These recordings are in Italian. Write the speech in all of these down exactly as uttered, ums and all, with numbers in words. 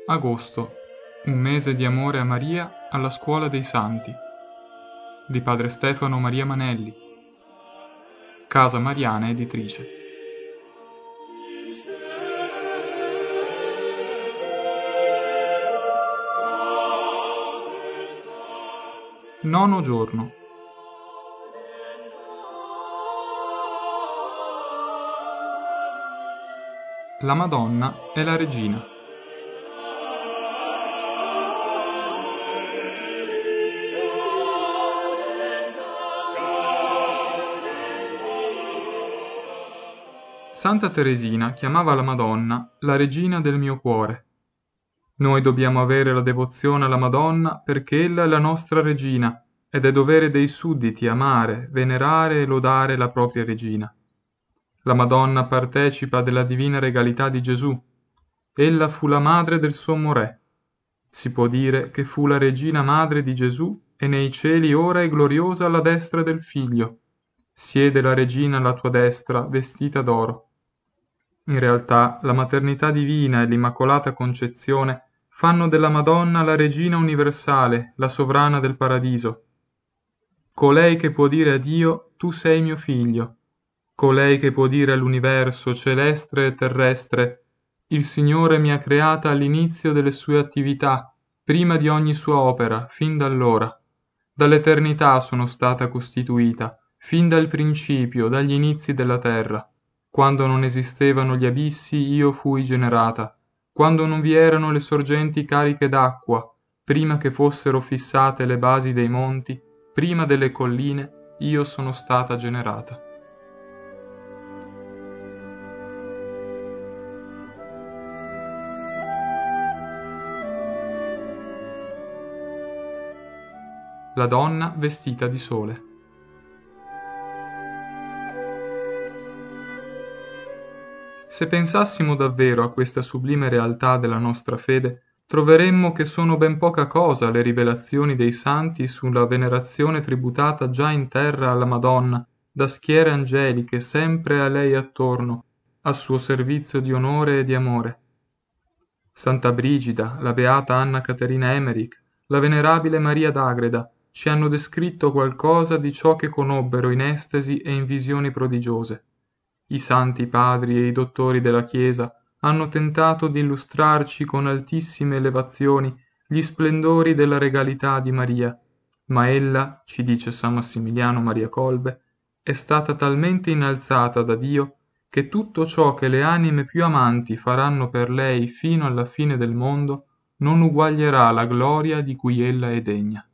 Agosto, un mese di amore a Maria alla Scuola dei Santi, di padre Stefano Maria Manelli, Casa Mariana Editrice. Nono giorno. La Madonna è la regina. Santa Teresina chiamava la Madonna la regina del mio cuore. Noi dobbiamo avere la devozione alla Madonna perché ella è la nostra regina ed è dovere dei sudditi amare, venerare e lodare la propria regina. La Madonna partecipa della divina regalità di Gesù. Ella fu la madre del sommo Re. Si può dire che fu la regina madre di Gesù e nei cieli ora è gloriosa alla destra del Figlio. Siede la regina alla tua destra, vestita d'oro. In realtà la maternità divina e l'Immacolata Concezione fanno della Madonna la regina universale, la sovrana del paradiso. Colei che può dire a Dio, tu sei mio figlio. Colei che può dire all'universo celeste e terrestre, il Signore mi ha creata all'inizio delle sue attività, prima di ogni sua opera, fin da allora. Dall'eternità sono stata costituita, fin dal principio, dagli inizi della terra. Quando non esistevano gli abissi io fui generata, quando non vi erano le sorgenti cariche d'acqua, prima che fossero fissate le basi dei monti, prima delle colline, io sono stata generata. La donna vestita di sole. Se pensassimo davvero a questa sublime realtà della nostra fede, troveremmo che sono ben poca cosa le rivelazioni dei santi sulla venerazione tributata già in terra alla Madonna, da schiere angeliche sempre a lei attorno, al suo servizio di onore e di amore. Santa Brigida, la beata Anna Caterina Emmerich, la venerabile Maria d'Agreda ci hanno descritto qualcosa di ciò che conobbero in estasi e in visioni prodigiose. I santi padri e i dottori della Chiesa hanno tentato di illustrarci con altissime elevazioni gli splendori della regalità di Maria, ma ella, ci dice San Massimiliano Maria Kolbe, è stata talmente innalzata da Dio che tutto ciò che le anime più amanti faranno per lei fino alla fine del mondo non uguaglierà la gloria di cui ella è degna.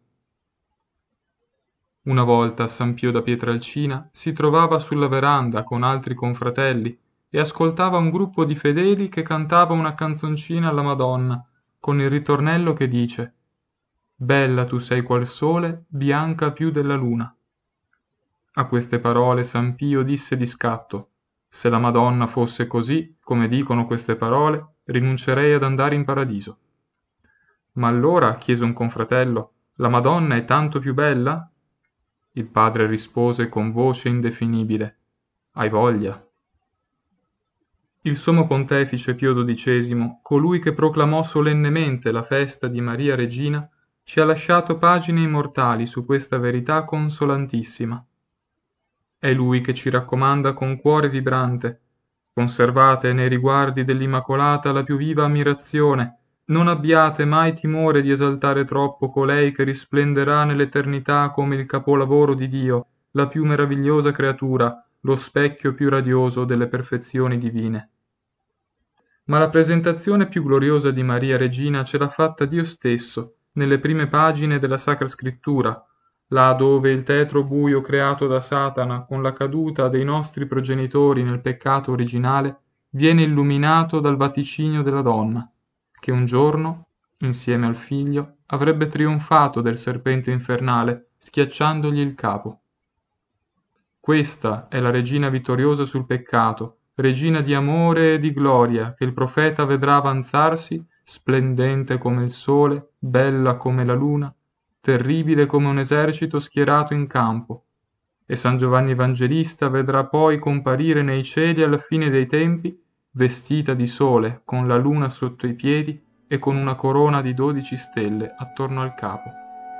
Una volta San Pio da Pietrelcina si trovava sulla veranda con altri confratelli e ascoltava un gruppo di fedeli che cantava una canzoncina alla Madonna con il ritornello che dice «Bella tu sei qual sole, bianca più della luna». A queste parole San Pio disse di scatto «Se la Madonna fosse così, come dicono queste parole, rinuncerei ad andare in paradiso». «Ma allora», chiese un confratello, «la Madonna è tanto più bella?» Il padre rispose con voce indefinibile, «Hai voglia». Il sommo pontefice Pio dodicesimo, colui che proclamò solennemente la festa di Maria Regina, ci ha lasciato pagine immortali su questa verità consolantissima. È lui che ci raccomanda con cuore vibrante, conservate nei riguardi dell'Immacolata la più viva ammirazione, non abbiate mai timore di esaltare troppo colei che risplenderà nell'eternità come il capolavoro di Dio, la più meravigliosa creatura, lo specchio più radioso delle perfezioni divine. Ma la presentazione più gloriosa di Maria Regina ce l'ha fatta Dio stesso, nelle prime pagine della Sacra Scrittura, là dove il tetro buio creato da Satana con la caduta dei nostri progenitori nel peccato originale viene illuminato dal vaticinio della donna, che un giorno, insieme al figlio, avrebbe trionfato del serpente infernale, schiacciandogli il capo. Questa è la regina vittoriosa sul peccato, regina di amore e di gloria, che il profeta vedrà avanzarsi, splendente come il sole, bella come la luna, terribile come un esercito schierato in campo, e San Giovanni Evangelista vedrà poi comparire nei cieli alla fine dei tempi, vestita di sole, con la luna sotto i piedi, e con una corona di dodici stelle attorno al capo.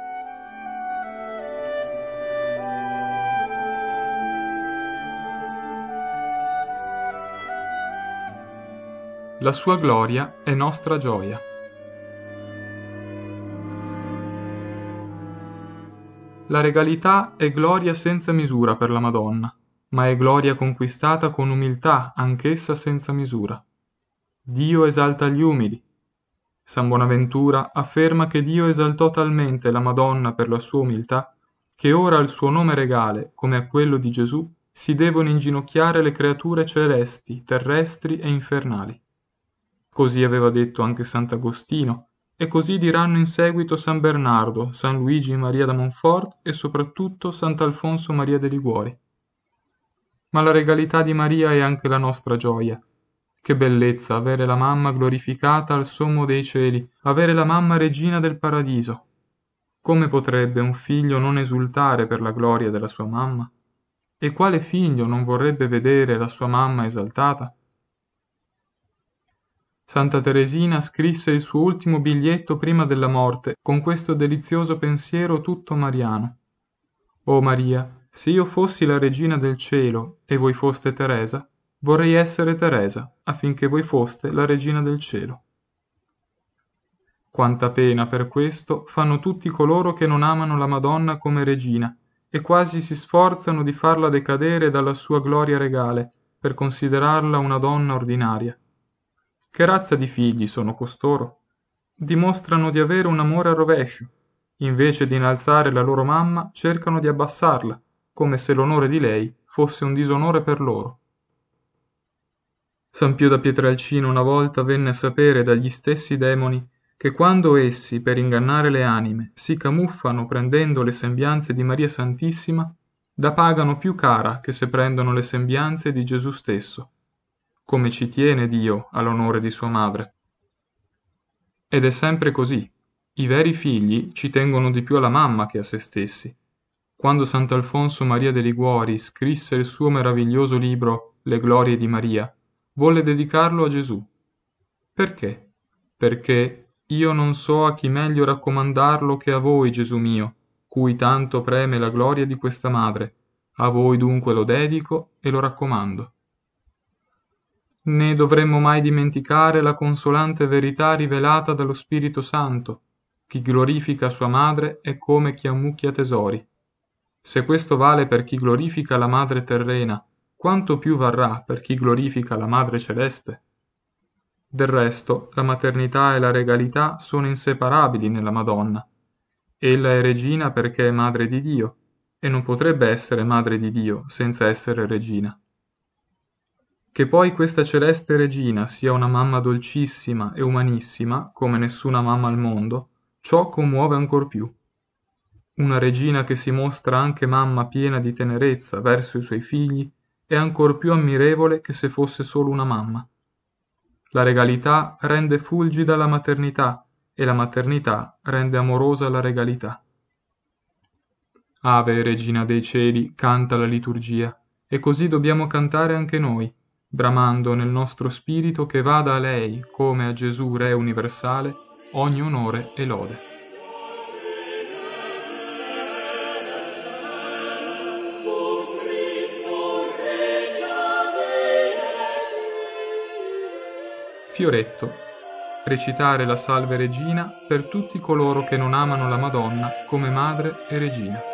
La sua gloria è nostra gioia. La regalità è gloria senza misura per la Madonna, ma è gloria conquistata con umiltà anch'essa senza misura. Dio esalta gli umili. San Bonaventura afferma che Dio esaltò talmente la Madonna per la sua umiltà, che ora al suo nome regale, come a quello di Gesù, si devono inginocchiare le creature celesti, terrestri e infernali. Così aveva detto anche Sant'Agostino, e così diranno in seguito San Bernardo, San Luigi Maria da Montfort e soprattutto Sant'Alfonso Maria de Liguori. Ma la regalità di Maria è anche la nostra gioia. Che bellezza avere la mamma glorificata al sommo dei cieli, avere la mamma regina del paradiso. Come potrebbe un figlio non esultare per la gloria della sua mamma? E quale figlio non vorrebbe vedere la sua mamma esaltata? Santa Teresina scrisse il suo ultimo biglietto prima della morte con questo delizioso pensiero tutto mariano. O Maria, se io fossi la regina del cielo e voi foste Teresa, vorrei essere Teresa, affinché voi foste la regina del cielo. Quanta pena per questo fanno tutti coloro che non amano la Madonna come regina e quasi si sforzano di farla decadere dalla sua gloria regale per considerarla una donna ordinaria. Che razza di figli sono costoro? Dimostrano di avere un amore al rovescio. Invece di innalzare la loro mamma, cercano di abbassarla, come se l'onore di lei fosse un disonore per loro. San Pio da Pietrelcina una volta venne a sapere dagli stessi demoni che quando essi, per ingannare le anime, si camuffano prendendo le sembianze di Maria Santissima, da pagano più cara che se prendono le sembianze di Gesù stesso. Come ci tiene Dio all'onore di sua madre. Ed è sempre così. I veri figli ci tengono di più alla mamma che a se stessi. Quando Sant'Alfonso Maria de Liguori scrisse il suo meraviglioso libro Le glorie di Maria, volle dedicarlo a Gesù. Perché? Perché io non so a chi meglio raccomandarlo che a voi, Gesù mio, cui tanto preme la gloria di questa madre. A voi dunque lo dedico e lo raccomando. Né dovremmo mai dimenticare la consolante verità rivelata dallo Spirito Santo. Chi glorifica sua madre è come chi ammucchia tesori. Se questo vale per chi glorifica la madre terrena, quanto più varrà per chi glorifica la madre celeste? Del resto, la maternità e la regalità sono inseparabili nella Madonna. Ella è regina perché è madre di Dio, e non potrebbe essere madre di Dio senza essere regina. Che poi questa celeste regina sia una mamma dolcissima e umanissima, come nessuna mamma al mondo, ciò commuove ancor più. Una regina che si mostra anche mamma piena di tenerezza verso i suoi figli è ancor più ammirevole che se fosse solo una mamma. La regalità rende fulgida la maternità e la maternità rende amorosa la regalità. Ave, Regina dei Cieli, canta la liturgia, e così dobbiamo cantare anche noi, bramando nel nostro spirito che vada a lei, come a Gesù Re universale, ogni onore e lode. Fioretto. Recitare la Salve Regina per tutti coloro che non amano la Madonna come Madre e Regina.